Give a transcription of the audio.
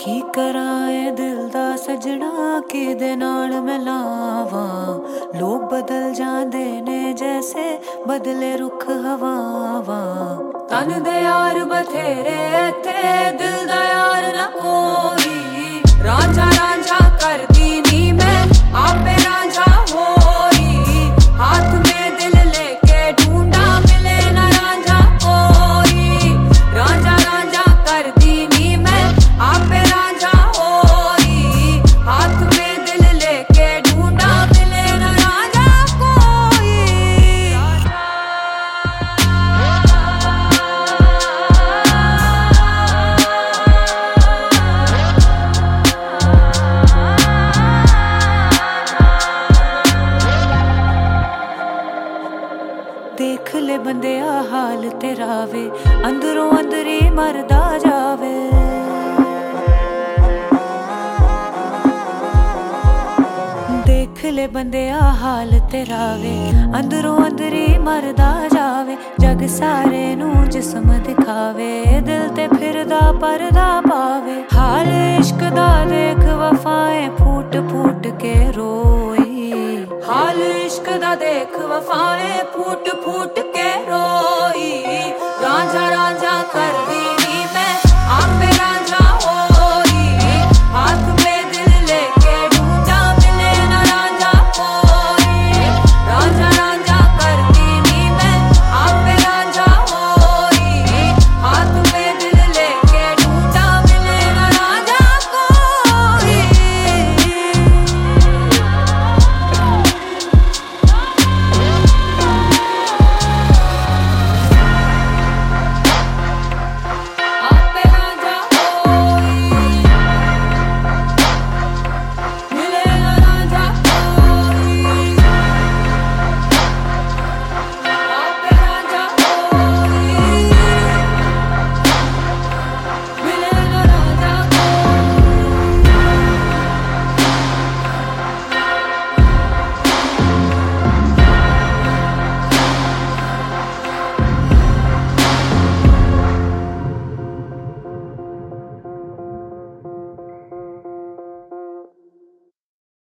की कराए दिल दा सजना किदे नाल मिलावा। लोग बदल जांदे ने जैसे बदले रुख हवावा। तन दे यार बथेरे थे दिल दा यार ना कोई। रांझा रांझा करदी नी मैं आपे रांझा होई। हाथ में दिल लेके ढूंढा मिले ना रांझा कोई। रांझा रांझा करदी नी मैं आपे रांझा होई। हाथ में दिल लेके ढूंढा मिले ना रांझा कोई। देख ले बंदिया हाल तेरा वे अंदरों अंदरी मरदा जावे। देख ले बंदिया हाल तेरा वे अंदरों अंदरी मरदा जावे। जग सारे नू जिस्म दिखावे दिल ते फिरदा परदा पावे। हाल इश्क दा देख वफाएं फूट फूट के रोई। हाल इश्क दा देख वफाएं फूट फूट के रोई। रांझा रांझा करदी